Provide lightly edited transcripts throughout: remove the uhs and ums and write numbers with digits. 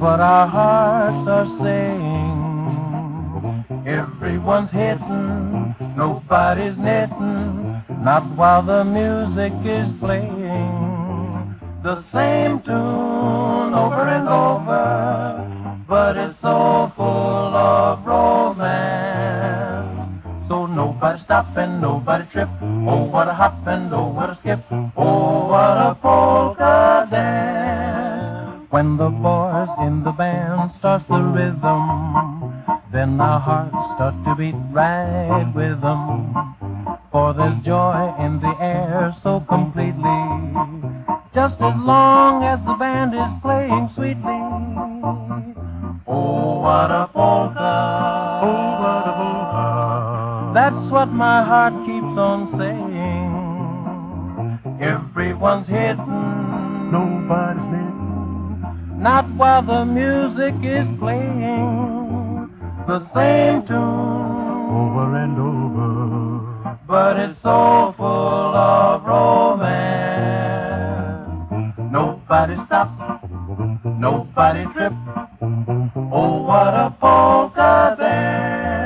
what our hearts are saying. Everyone's hitting, nobody's knitting, not while the music is playing. The same tune over and over, but it's so full of romance. So nobody stop and nobody trip. Oh, what a hop and oh, what a skip. Oh, what a polka dance. When the boys in the band starts the rhythm, then our hearts start to beat right with them. For there's joy in the air so completely, just as long as the band is playing sweetly. Oh, what a polka, oh, what a polka. That's what my heart keeps on saying. Everyone's hitting, nobody's hitting, not while the music is playing. The same tune over and over, but it's so full of romance. Nobody stop, nobody trip. Oh, what a polka dance.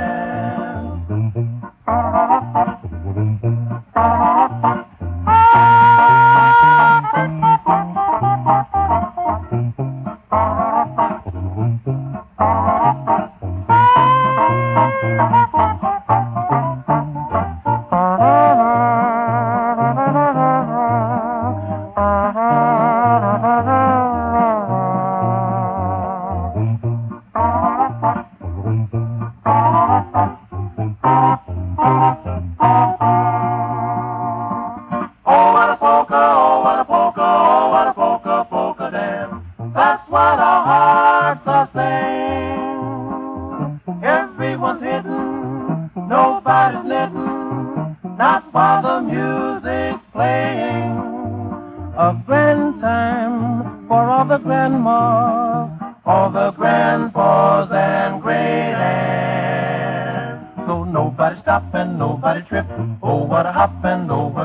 That's what our hearts are saying. Everyone's hitting, nobody's knitting, not while the music's playing. A grand time for all the grandmas, all the grandpas and great aunts. So nobody stop and nobody trip. Oh, what a hop and oh,